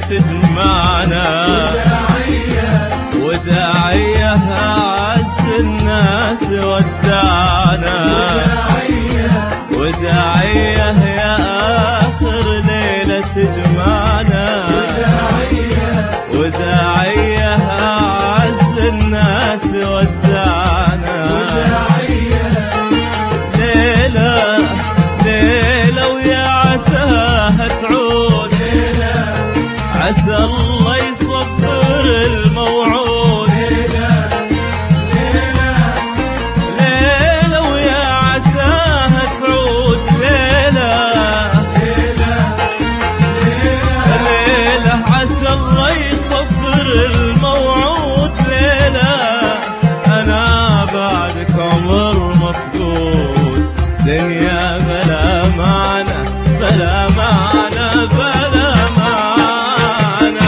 تجمعنا، وداعية أعز الناس ودعنا، وداعية يا آخر ليلة تجمعنا، وداعية أعز الناس ودعنا، ليلة ويا عساها تعود، عسى الله يصبر الموعود، ليلة ويا عساها تعود، ليلة عسى الله يصبر الموعود، ليلة أنا بعدك عمر مفقود، دنيا بلا معنى بلا معنى بلا معنى.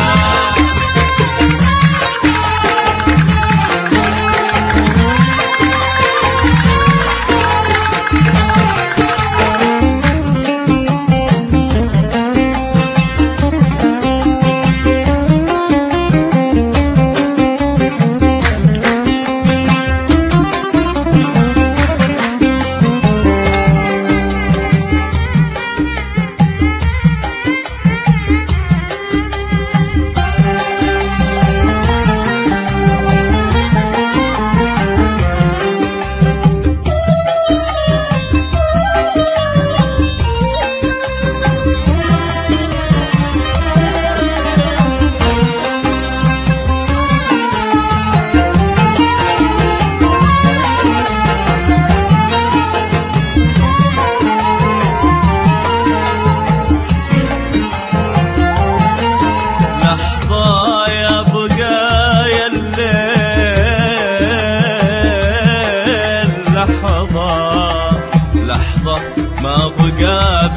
لحظة ما بقى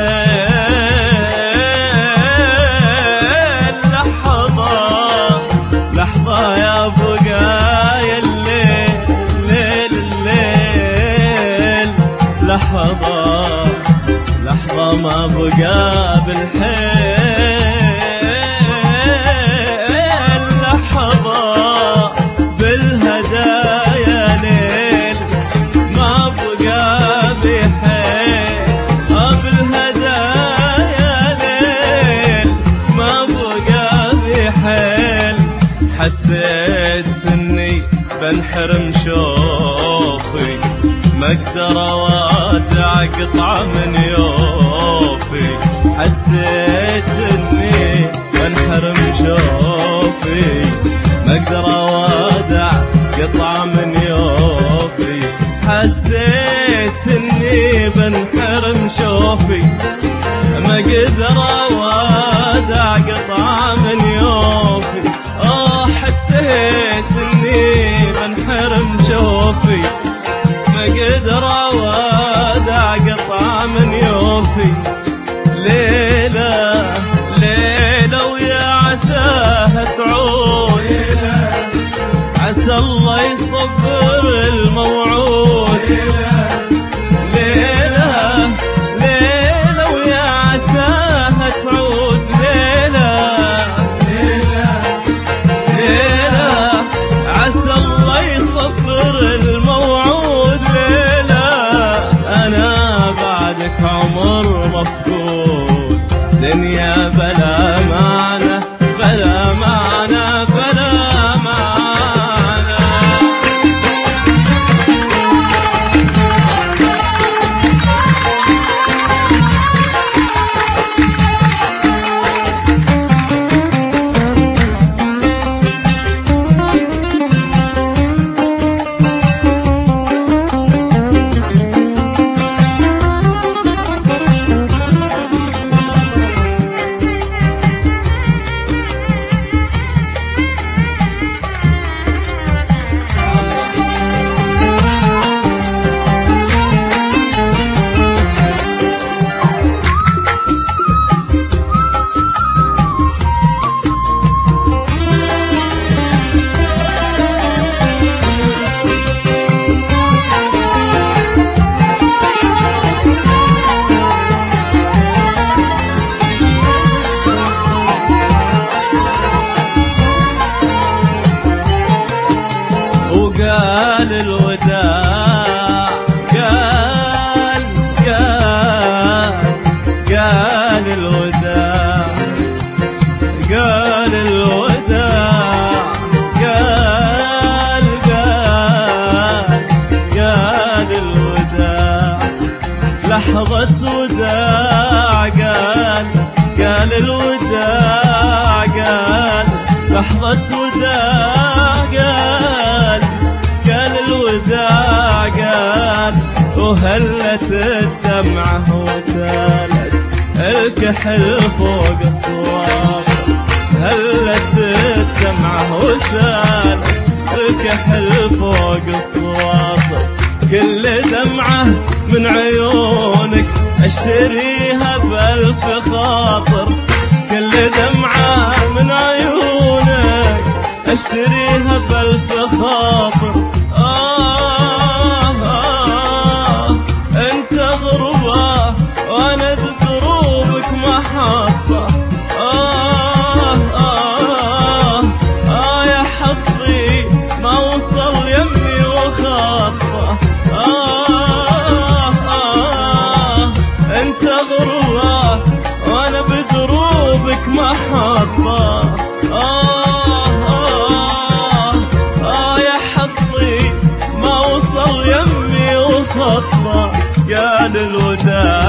بالحيل، لحظة يا بقايا الليل، لحظة ما بقى بالحيل، لحظة بالهدايا ليل ما بقى بحيل، بالهدايا ليل ما بقى بحيل، حسيت اني بنحرم شوفي، ما اقدر اودع قطعة من يوفي، حسيت اني بنحرم شوفي، ما اقدر اودع قطعة من يوفي، حسيت اني بنحرم شوفي، ما اقدر اودع قطعة من يوفي، حسيت اني بنحرم شوفي، ما اقدر اودع قطعة من يوفي، ليلة ويا عساها تعود، عسى الله يصبر الموعود، ليلة ويا عساها تعود، ليلة عسى الله يصبر الموعود، ليلة أنا بعدك عمر مفقود، دنيا بلا معنى بلا معنى بلا معنى. لحظة وداع قال الوداع قال لحظة وداع قال الوداع قال وهلت الدمعة وسالت الكحل فوق الصواطر هلت الدمعة وسالت الكحل فوق الصواطر كل دمعة من عيونك اشتريها بألف خاطر كل دمعة من عيونك اشتريها بألف خاطر انت غربة وانا دروبك محطة يا حظي ما وصل يمي وخاطة انت غربة وانا بدروبك محطة يا حظي ما وصل يمي وخطة قال الوداع